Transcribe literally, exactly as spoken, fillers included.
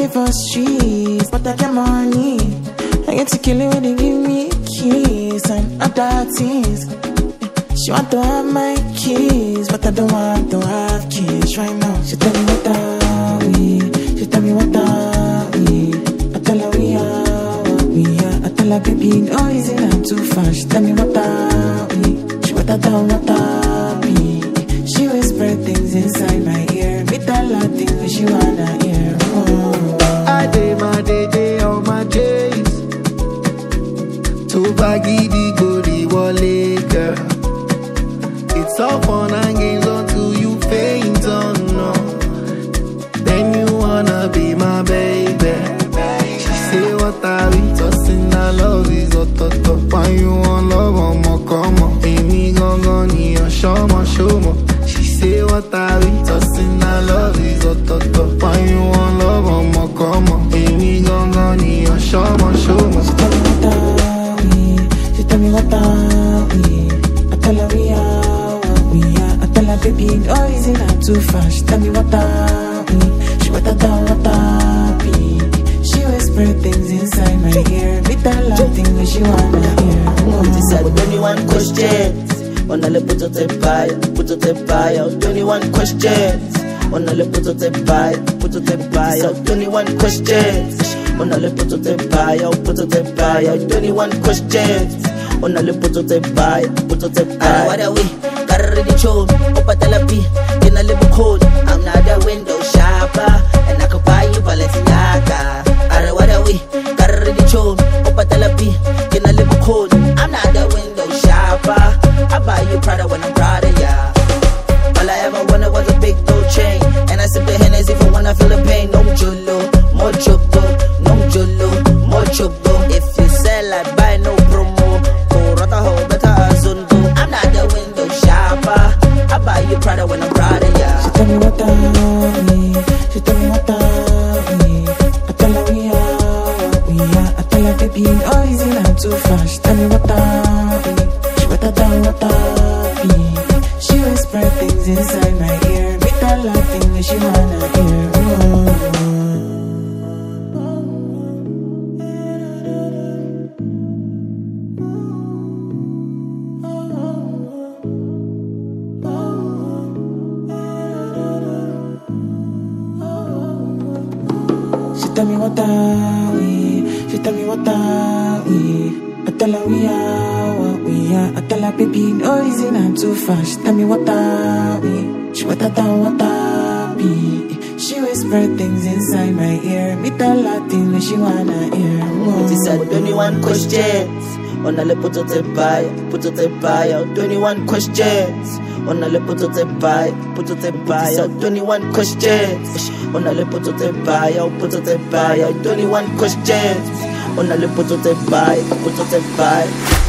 for streets, but I get money. I get to kill it when they give me keys and other things. She want to have my keys, but I don't want to have kids right now. She tell me what are we? She tell me what are we? I tell her we are what we are. I tell her baby, no easy, not too fast. She tell me what are we? She what I down, what are we? She whisper things inside my ear. Me tell her things she wanna hear. Oh. I day my day day on my days. To baggy the goody wallet, girl. It's all fun and games until you faint, oh no. Then you wanna be my baby. She say what are we tossing? I love is a toto. Why you want love on my come on? Amy gon' gon' need a show my show my. She say what are we tossing? I love is a toto. Why you want love on my come on? Amy gon' gon' need a show my show my. She tell me what are we? She tell me what are we? I tell her we are what we are. I tell her baby, no easy, not too fast. She tell me what are we? She what I down, what are we? She whisper things inside my ear. Me tell her things she wanna hear. She said twenty-one questions. On a le put out a pie, put out a pie out. twenty-one questions. On a le put out a pie, put out a pie out. twenty-one questions. On a le put out a pie out, put out a pie out. twenty-one questions. On a le put out a pie, put out a pie. What are we? Carry the chone, up at the lapi, in a little cold. I'm not a window shopper, and I can buy you Balenciaga. Are what are we? Carry the chone, up at the lapi, in a little cold. I'm not a window shopper. I buy you Prada when I'm proud of ya. All I ever wanted was a big gold chain, and I sip the Hennessy for when I feel the pain. No jolo, more choco, no jolo, more choco. If you sell, I buy no promo. Go rata ho, better azundo. I'm not the window shopper. I buy you Prada when I'm proud of ya. She tell me what are we? She tell me what are we? I tell her we are what we are. I tell her baby, no easy, not too fast. She tell me what are we? She what I down, what are we? She whisper things inside my ear. Me tell her things she wanna hear. Oh. She tell me what are we? She tell me what are we? I tell her we are what we are. I tell her baby, no easy, not too fast. She tell me what are we? She what I down, what are we? She whisper things inside my ear. Me tell her things she wanna hear. Oh. She said twenty-one questions. On a le put out a pie, put out a pie out. twenty-one questions. On a le put out a pie, put out a pie out. twenty-one questions. On a le put out a pie out, put out a pie out. twenty-one questions. On a le put out a pie, put out a pie.